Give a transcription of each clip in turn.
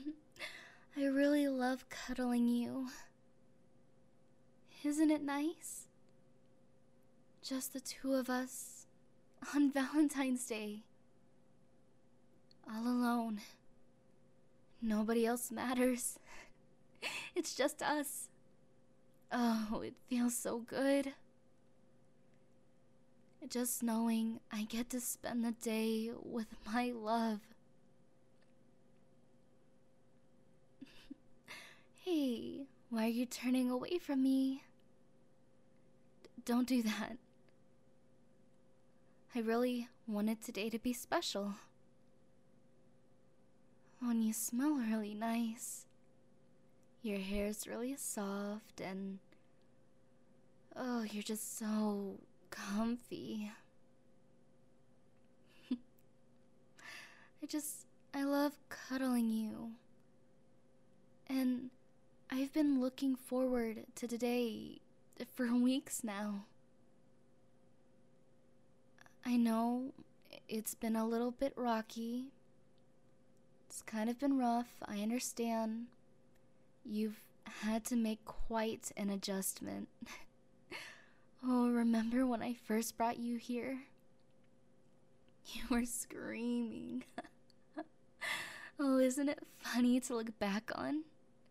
I really love cuddling you. Isn't it nice? Just the two of us on Valentine's Day. All alone. Nobody else matters. It's just us. Oh, it feels so good. Just knowing I get to spend the day with my love. Hey, why are you turning away from me? Don't do that. I really wanted today to be special. And you smell really nice. Your hair's really soft and... oh, you're just so comfy. I love cuddling you. And I've been looking forward to today for weeks now. I know it's been a little bit rocky. It's kind of been rough, I understand. You've had to make quite an adjustment. Oh, remember when I first brought you here? You were screaming. Oh, isn't it funny to look back on?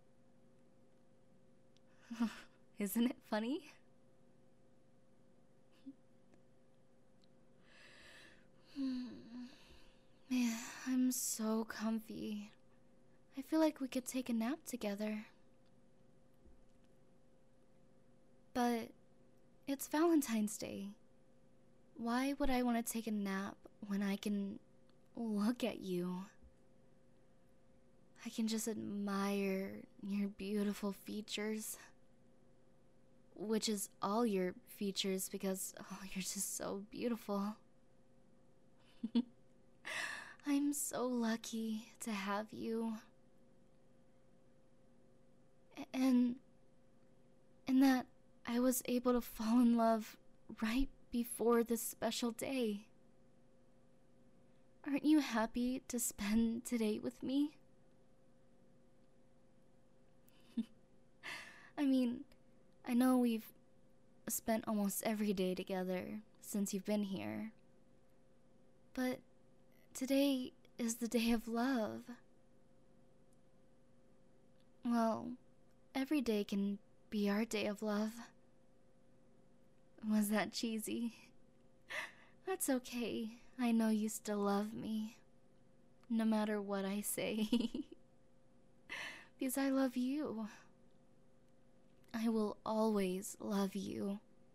Isn't it funny? Man, I'm so comfy. I feel like we could take a nap together. But it's Valentine's Day. Why would I want to take a nap when I can look at you? I can just admire your beautiful features. Which is all your features because, oh, you're just so beautiful. I'm so lucky to have you. And that I was able to fall in love right before this special day. Aren't you happy to spend today with me? I mean, I know we've spent almost every day together since you've been here. But today is the day of love. Well, every day can be our day of love. Was that cheesy? That's okay. I know you still love me. No matter what I say. Because I love you. I will always love you.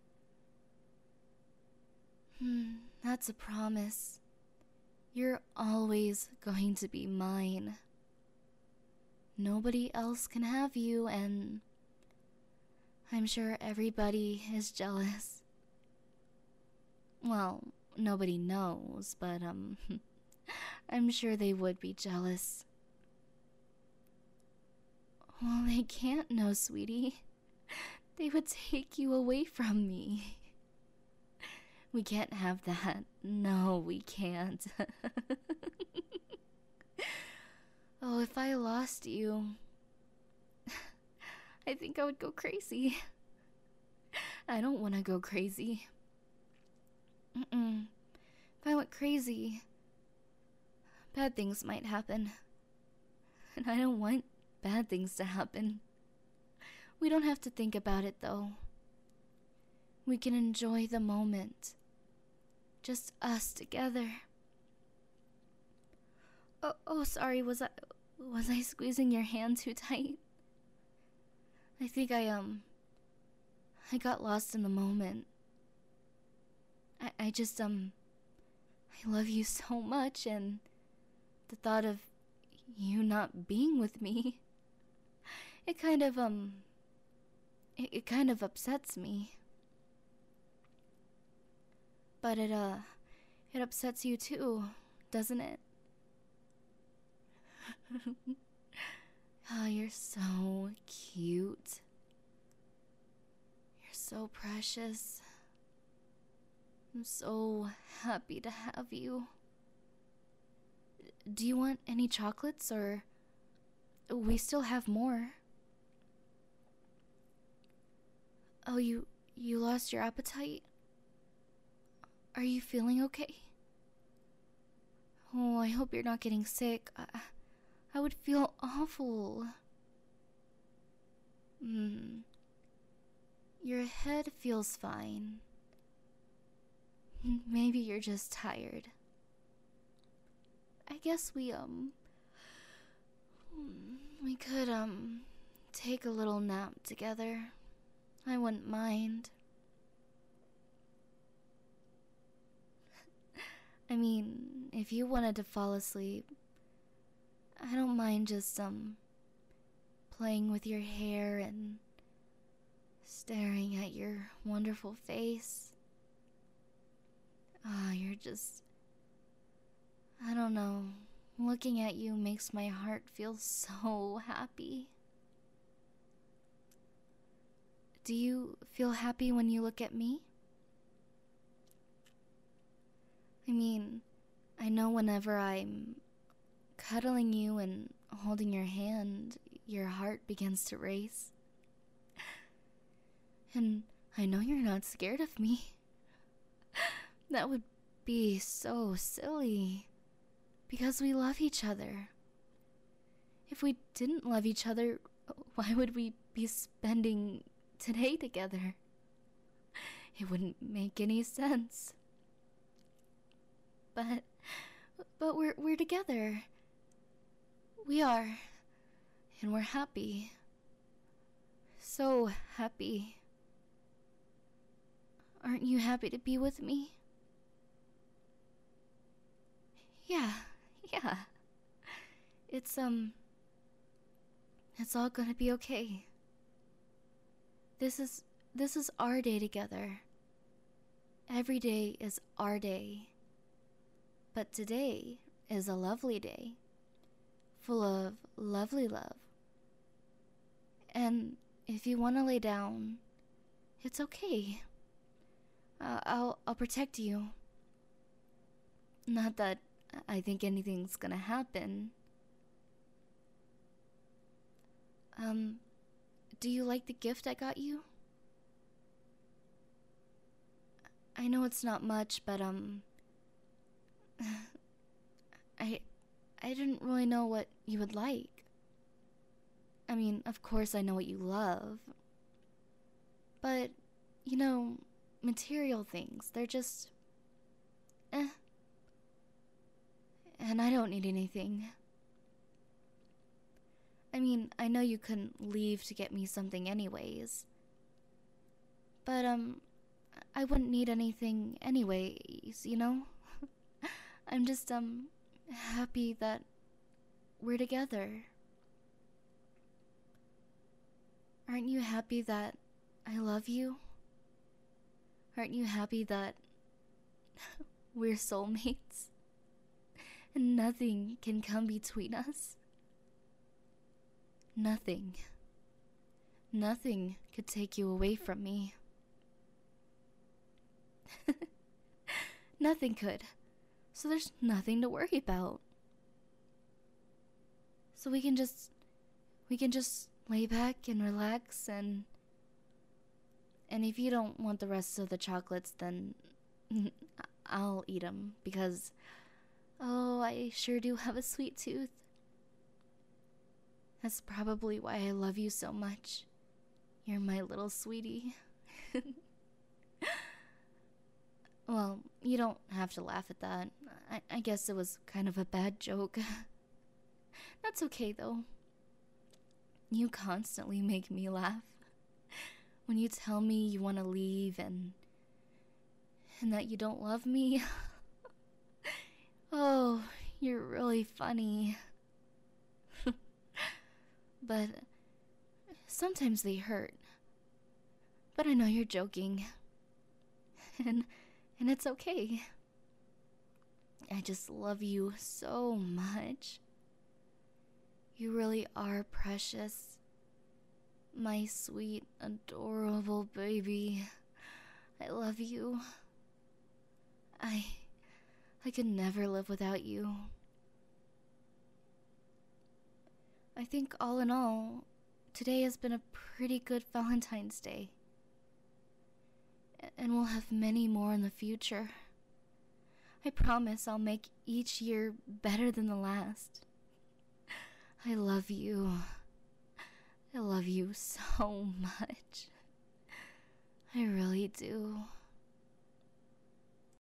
That's a promise. You're always going to be mine. Nobody else can have you, and I'm sure everybody is jealous. Well, nobody knows, but I'm sure they would be jealous. Well, they can't know, sweetie. They would take you away from me. We can't have that. No, we can't. Oh, if I lost you, I think I would go crazy. I don't want to go crazy. If I went crazy, bad things might happen. And I don't want bad things to happen. We don't have to think about it, though. We can enjoy the moment. Just us together. Oh, sorry, was I squeezing your hand too tight? I think I got lost in the moment. I just, I love you so much, and the thought of you not being with me, it kind of, it kind of upsets me. But it upsets you too, doesn't it? Oh, you're so cute. You're so precious. I'm so happy to have you. Do you want any chocolates or we still have more. Oh, you lost your appetite? Are you feeling okay? Oh, I hope you're not getting sick. I would feel awful. Your head feels fine. Maybe you're just tired. I guess we could, take a little nap together. I wouldn't mind. I mean, if you wanted to fall asleep, I don't mind just, playing with your hair and staring at your wonderful face. Ah, you're just... I don't know. Looking at you makes my heart feel so happy. Do you feel happy when you look at me? I mean, I know whenever I'm cuddling you and holding your hand, your heart begins to race. And I know you're not scared of me. That would be so silly. Because we love each other. If we didn't love each other, why would we be spending today together? It wouldn't make any sense. But we're together. We are. And we're happy. So happy. Aren't you happy to be with me? Yeah. It's all gonna be okay. This is our day together. Every day is our day. But today is a lovely day, full of lovely love. And if you want to lay down, it's okay. I'll protect you. Not that I think anything's gonna happen. Do you like the gift I got you? I know it's not much, but I didn't really know what you would like. I mean, of course I know what you love. But, you know, material things, they're just and I don't need anything. I mean, I know you couldn't leave to get me something anyways. But, I wouldn't need anything anyways, you know? I'm just, happy that we're together. Aren't you happy that I love you? Aren't you happy that we're soulmates? And nothing can come between us? Nothing. Nothing could take you away from me. Nothing could. So there's nothing to worry about. So we can just lay back and relax and if you don't want the rest of the chocolates, then I'll eat them because oh, I sure do have a sweet tooth. That's probably why I love you so much. You're my little sweetie. Well, you don't have to laugh at that. I guess it was kind of a bad joke. That's okay, though. You constantly make me laugh. When you tell me you want to leave and that you don't love me. Oh, you're really funny. But sometimes they hurt. But I know you're joking. And it's okay. I just love you so much. You really are precious. My sweet, adorable baby. I love you. I could never live without you. I think all in all, today has been a pretty good Valentine's Day. And we'll have many more in the future. I promise I'll make each year better than the last. I love you. I love you so much. I really do.